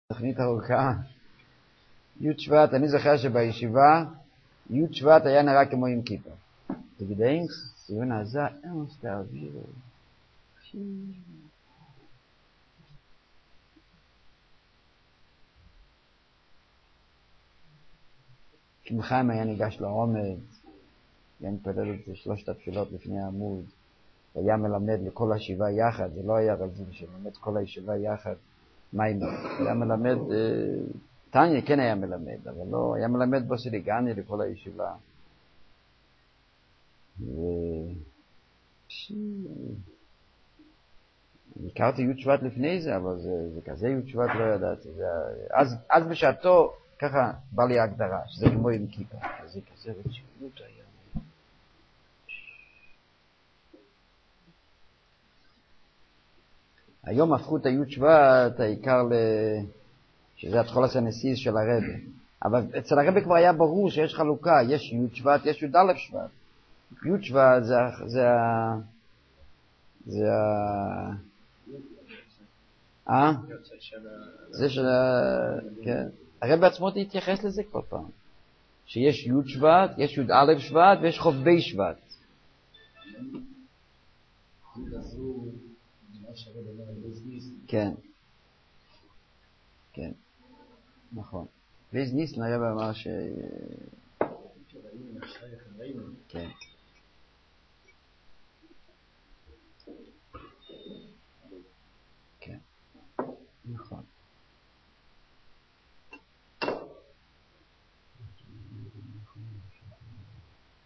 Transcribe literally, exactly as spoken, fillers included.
תוכנית ארוכה. י' שבט, אני זוכר שבישיבה י' שבט היה נראה כמו עם כיפה. תגידאינקס, ציון הזה, אמוס תעביר. כמחיים היה ניגש לעומד, היה מתפלל את שלושת התפילות לפני העמוד, היה מלמד לכל הישיבה יחד, זה לא היה רגיל שמלמד כל הישיבה יחד, מיימר. היה מלמד, טניה כן היה מלמד, אבל לא, היה מלמד בוסיליגני לכל הישיבה. ו... הכרתי י' שבט לפני זה, אבל זה, זה כזה י' שבט לא ידעתי. זה, אז, אז בשעתו, ככה בא לי ההגדרה, שזה כמו עם כיפה. זה כזה רצינות היה. היום הפכו את הי' שבט העיקר ל... שזה התחולת הנסיס של הרבי. אבל אצל הרבי כבר היה ברור שיש חלוקה, יש י' שבט, יש י' א' שבט. י' שבט זה ה... זה ה... זה ה... אה? זה של... כן. הרבי עצמו התייחס לזה כל פעם. שיש י' שבט, יש י' א' שבט ויש חוב ב' שבט. כן. כן. נכון. ויז ניסן הרבי אמר ש... כן.